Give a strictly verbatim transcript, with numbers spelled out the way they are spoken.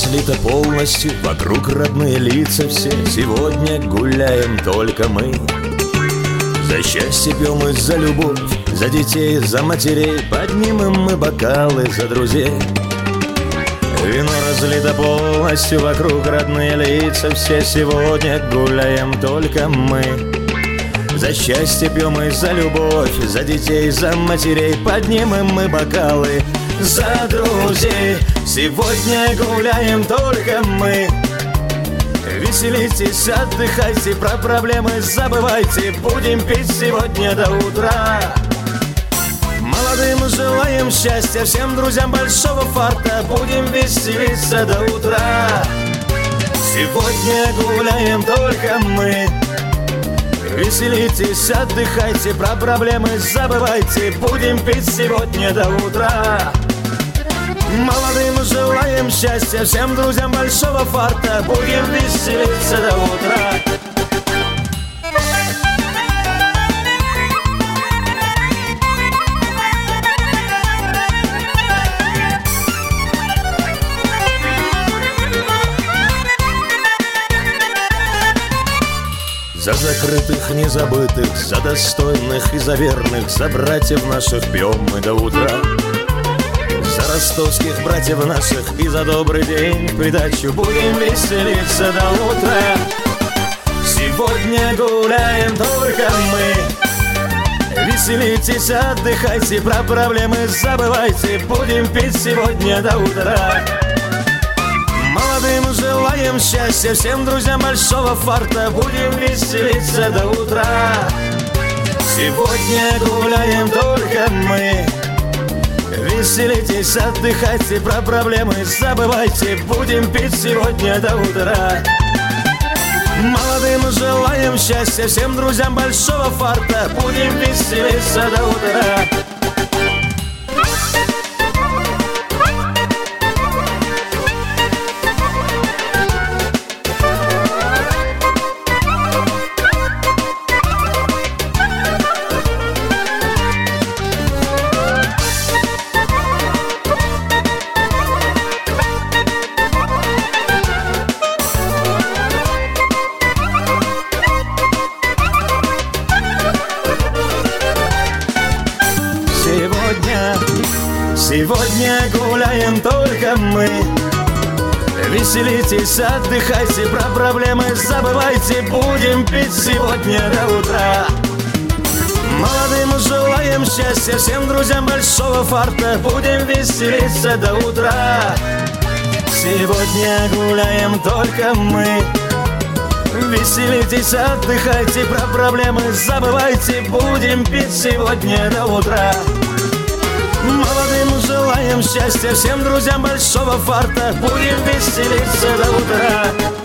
разлита полностью, вокруг родные лица все. Сегодня гуляем только мы. За счастье пьем и за любовь, за детей, за матерей. Поднимем мы бокалы за друзей. Вино разлито полностью, вокруг родные лица все. Сегодня гуляем только мы. За счастье пьем и за любовь, за детей, за матерей. Поднимем мы бокалы за друзей. Сегодня гуляем только мы. Веселитесь, отдыхайте, про проблемы забывайте. Будем пить сегодня до утра. Молодым желаем счастья, всем друзьям большого фарта. Будем веселиться до утра. Сегодня гуляем только мы. Веселитесь, отдыхайте, про проблемы забывайте. Будем пить сегодня до утра. Молодым желаем счастья, всем друзьям большого фарта. Будем веселиться до утра. За закрытых, незабытых, за достойных и за верных, за братьев наших пьем мы до утра. За ростовских братьев наших и за добрый день в придачу. Будем веселиться до утра. Сегодня гуляем только мы. Веселитесь, отдыхайте, про проблемы забывайте. Будем пить сегодня до утра. Молодым желаем счастья, всем друзьям большого фарта. Будем веселиться до утра. Сегодня гуляем только мы. Веселитесь, отдыхайте, про проблемы забывайте. Будем пить сегодня до утра. Молодым желаем счастья, всем друзьям большого фарта. Будем веселиться до утра. Сегодня гуляем только мы. Веселитесь, отдыхайте, про проблемы забывайте. Будем пить сегодня до утра. Молодым желаем счастья, всем друзьям большого фарта. Будем веселиться до утра. Сегодня гуляем только мы. Веселитесь, отдыхайте, про проблемы забывайте. Будем пить сегодня до утра. Молодым желаем счастья, всем друзьям большого фарта. Будем веселиться до утра.